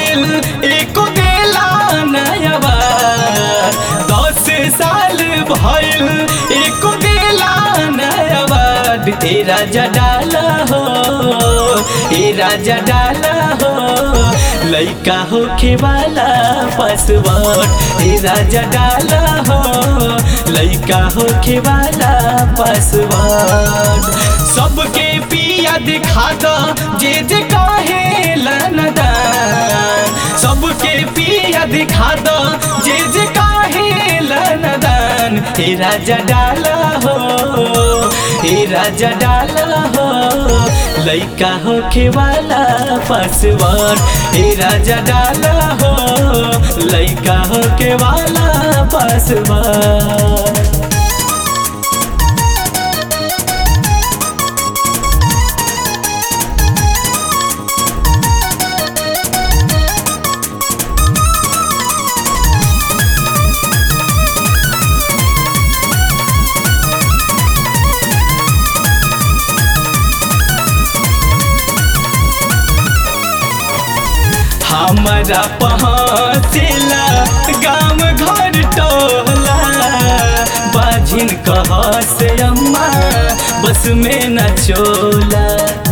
भइल एको देला नयबा 10 साल भइल एको देला नयबा ए राजा डाला हो ए राजा डाला हो लइका होखे वाला पासवर्ड ए राजा डाला हो लइका होखे वाला पासवर्ड सबके पिया दिखा दो जे जे काहे लनदान सबके पिया दिखा दो जे जे काहे लनदान हे राजा डाला हो हे राजा डाला हो लइका होखे वाला पासवर्ड हे राजा डाला हो लइका होखे वाला पासवर्ड हमारा पहुँचेला गाँव घर टोला बाझिन कह से अम्मा बस में न चोला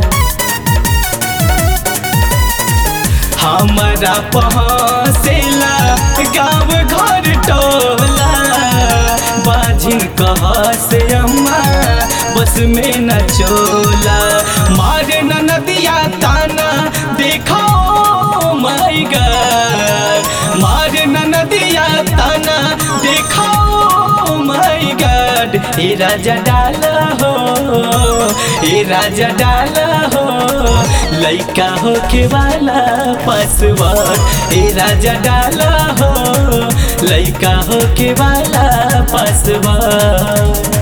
हमारा पहुँचेला गाँव घर टोला बाझिन कह से अम्मा बस में न चोला मारे न नदिया ताना देखो माय गॉड मारे न नदिया ताना देखो माय गॉड ए राजा डाला हो ए राजा डाला हो लइका होखे वाला पासवर्ड ए राजा डाला हो लइका होखे वाला पासवर्ड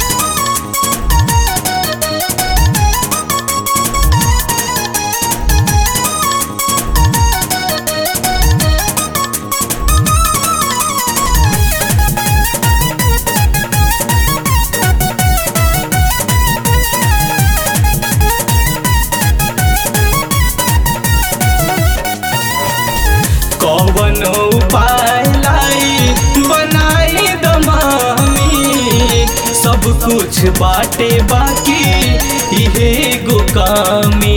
कौन उपाय लाई बनाई दमामी सब कुछ बाटे बाकी इहे गो कामी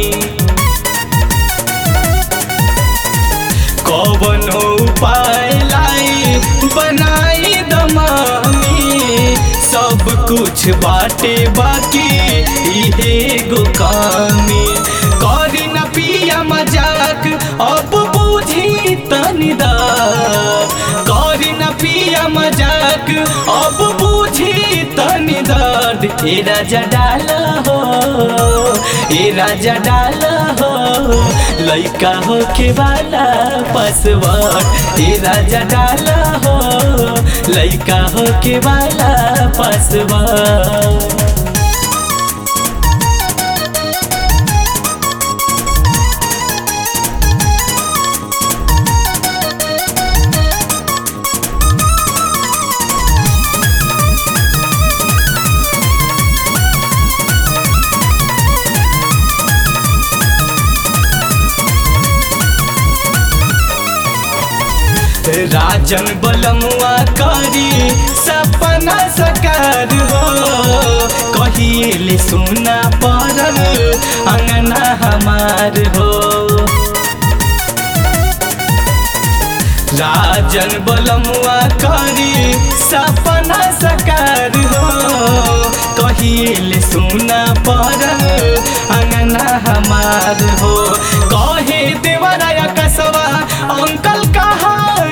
कौन उपाय लाई बनाई दमामी सब कुछ बाटे बाकी इहे गो कामी करी न पिया मजाक अब बुझी तनिदा करी न पिया मजाक अब बुझी तनिदाद ए राजा डाला हो ए राजा डाला हो लइका होखे वाला पासवर्ड ए राजा डाला हो लइका होखे वाला पासवर्ड राजन बलमुआ करी सपना सकार हो कहिले सुना पड़ल अंगना हमार हो राजन बलमुआ करी सपना सकार हो कहिले सुना पड़ल अंगना हमार हो कहे देवराया कसवा अंकल कहा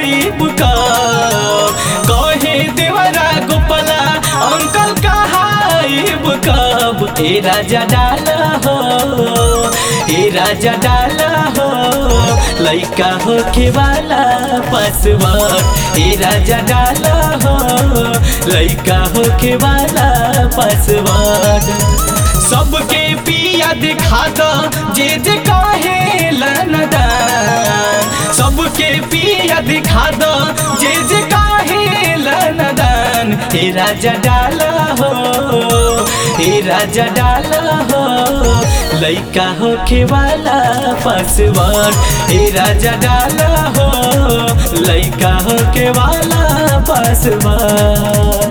कहे देवरा गोपाला अंकल कहाइब कब ए राजा डाला हो ए राजा डाला हो लइका होखे वाला पासवर्ड ए राजा डाला हो लइका होखे वाला पासवर्ड सबके पिया दिखा दो जे जे काहे लनदान सबके पिया दिखा दो जे जे काहे लनदान दान हे राजा डाला हो, हे राजा डाला हो, लइका होखे वाला पासवर्ड हे राजा डाला हो, लइका होखे वाला पासवर्ड।